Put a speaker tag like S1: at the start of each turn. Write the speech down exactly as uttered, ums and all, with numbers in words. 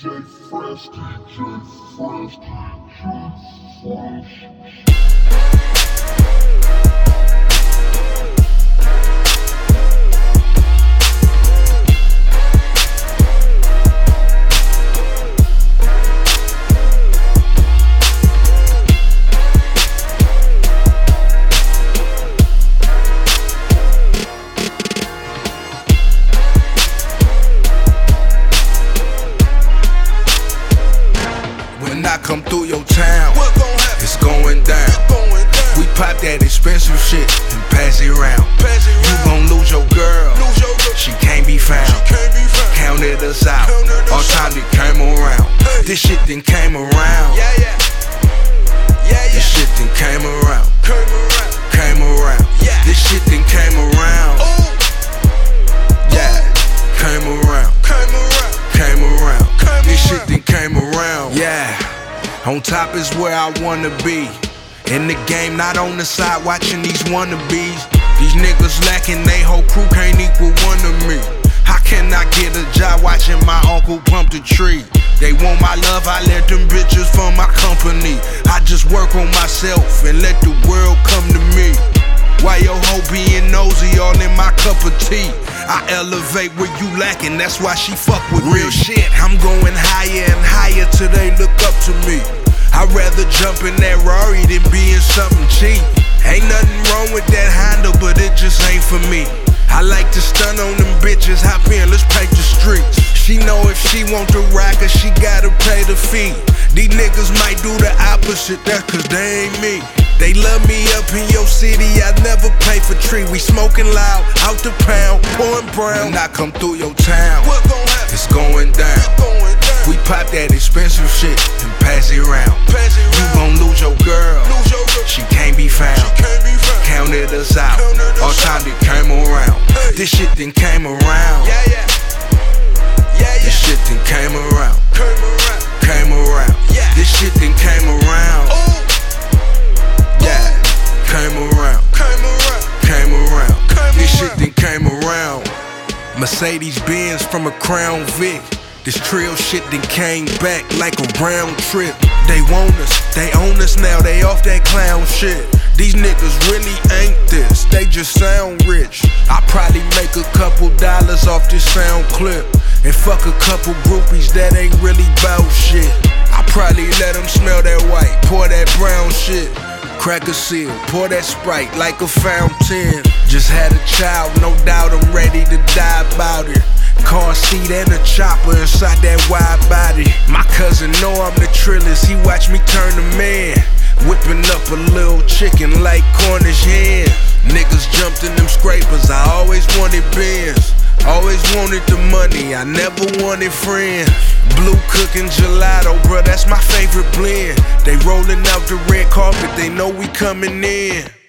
S1: J Fresh, D J Fresh, D J Fresh.
S2: When I come through your town,
S1: What gon' happen?
S2: it's going down.
S1: Going down.
S2: We pop that expensive shit and pass it around.
S1: Pass it
S2: You
S1: round.
S2: gon' lose your girl,
S1: Lose your girl.
S2: she can't be found.
S1: She can't be found.
S2: Counted us out,
S1: Counted us
S2: all time it came around.
S1: Hey.
S2: This shit then came around.
S1: Yeah, yeah. Yeah, yeah.
S2: This shit then came around,
S1: Came around.
S2: came around.
S1: Yeah.
S2: This shit then came around.
S1: Ooh.
S2: Yeah, came around,
S1: Came around.
S2: came around.
S1: Came
S2: This
S1: around.
S2: shit then came around. Yeah, on top is where I wanna be. In the game, not on the side, watching these wannabes. These niggas lacking, they whole crew can't equal one of me. How can I get a job watching my uncle pump the tree? They want my love, I let them bitches for my company. I just work on myself and let the world come to me. Why your hoe being nosy all in my cup of tea? I elevate where you lacking, that's why she fuck with me. Real shit, I'm going higher and higher till they look up to me. I'd rather jump in that Rari than be in something cheap. Ain't nothing wrong with that Honda, but it just ain't for me. I like to stun on them bitches, hop in, let's paint the streets. She know if she want the rocker, she gotta pay the fee. These niggas might do the opposite, that's cause they ain't me. They love me up in your city, I never pay for tree. We smoking loud, out the pound, pouring brown. When I come through your town,
S1: What gon' happen?
S2: it's going down.
S1: Going down.
S2: We pop that expensive shit and pass it around.
S1: Pass it
S2: You
S1: round.
S2: gon' lose your girl,
S1: Lose your girl.
S2: she can't be found.
S1: She can't be found.
S2: Counted us out,
S1: Counted us
S2: all time it came around.
S1: Hey.
S2: This shit then came around.
S1: Yeah, yeah. Yeah, yeah.
S2: This shit then came around,
S1: Came around.
S2: came around.
S1: Yeah.
S2: This shit then came around.
S1: Ooh.
S2: Yeah, came around,
S1: Came around.
S2: came around.
S1: Came
S2: This shit
S1: around.
S2: then came around. Mercedes Benz from a Crown Vic. This trail shit then came back like a round trip. They want us, they own us now, they off that clown shit. These niggas really ain't this, they just sound rich. I probably make a couple dollars off this sound clip. And fuck a couple groupies that ain't really bout shit. I probably let them smell that white, pour that brown shit. Crack a seal, pour that Sprite like a fountain. Just had a child, no doubt I'm ready to die about it. Car seat and a chopper inside that wide body. My cousin know I'm the trillest, he watch me turn the man. Whipping up a little chicken like Cornish hen. Niggas jumped in them scrapers, I always wanted Benz. Always wanted the money, I never wanted friends. Blue cooking gelato, bruh, that's my favorite blend. They rolling out the red carpet, they know we coming in.